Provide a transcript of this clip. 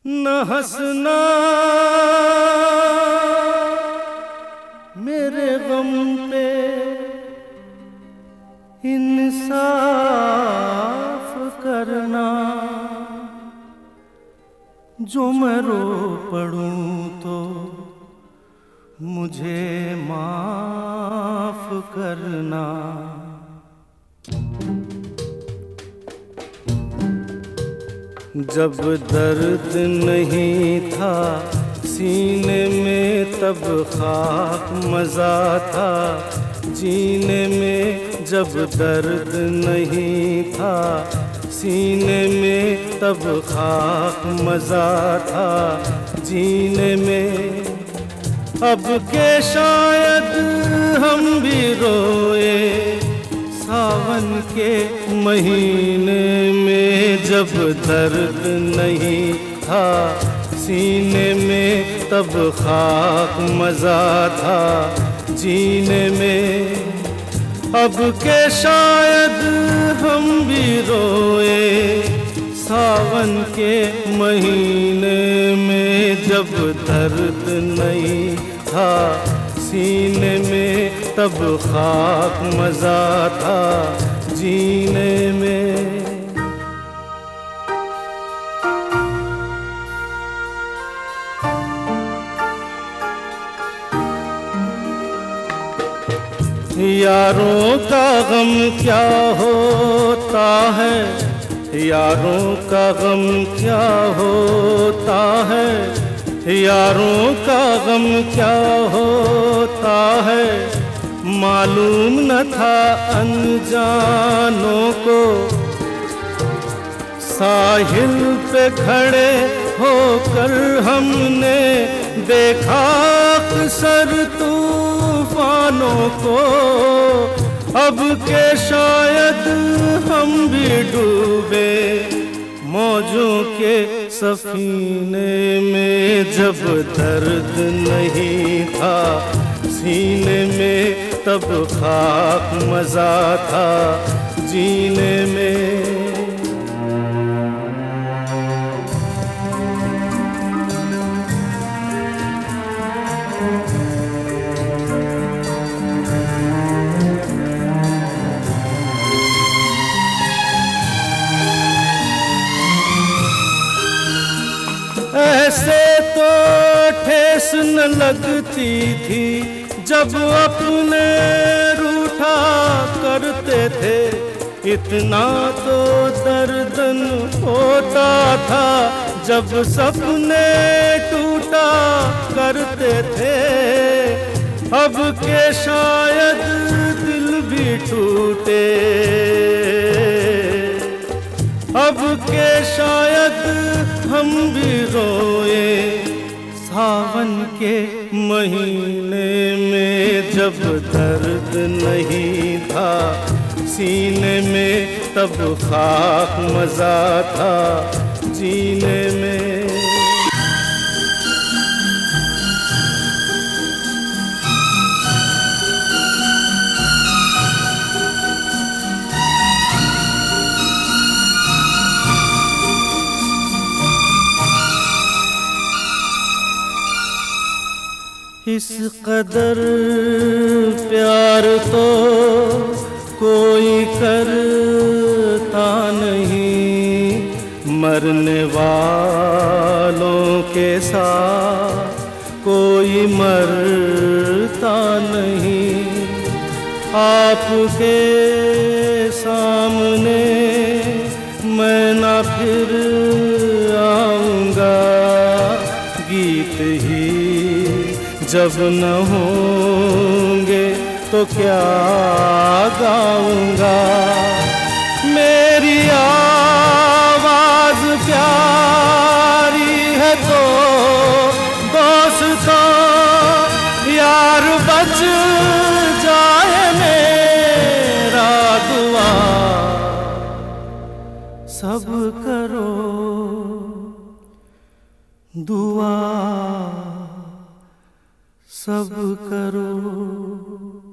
न हंसना मेरे गम पे इंसाफ करना, जो मैं रो पड़ूं तो मुझे माफ करना। जब दर्द नहीं था सीने में तब खाक मज़ा था जीने में। जब दर्द नहीं था सीने में तब खाक मज़ा था जीने में। अब के शायद हम भी रोए सावन के महीने में। जब दर्द नहीं था सीने में तब खाक मज़ा था जीने में। अब के शायद हम भी रोए सावन के महीने में। जब दर्द नहीं था सीने में तब खाक मज़ा था जीने में। यारों का गम क्या होता है, यारों का गम क्या होता है, यारों का गम क्या होता है। मालूम न था अनजानों को, साहिल पे खड़े होकर हमने देखा अक्सर तूफानों को। अब के शायद हम भी डूबे मौजों के सफीने में। जब दर्द नहीं था सीने में तब खाक मज़ा था जीने में। ऐसे तो ठेस न लगती थी जब अपने रूठा करते थे। इतना तो दर्दन होता था जब सपने टूटा करते थे। अब के शायद दिल भी टूटे, अब के शायद हम भी रोए सावन के महीने में। जब दर्द नहीं था सीने में तब खाक मज़ा था जीने में। इस कदर प्यार तो कोई करता नहीं, मरने वालों के साथ कोई मरता नहीं। आपके सामने मैं ना फिर आऊँगा, गीत ही जब न होंगे तो क्या गाऊंगा। मेरी आवाज प्यारी है तो दोस्तों यार बच जाए मेरा दुआ सब करो दुआ सब करो।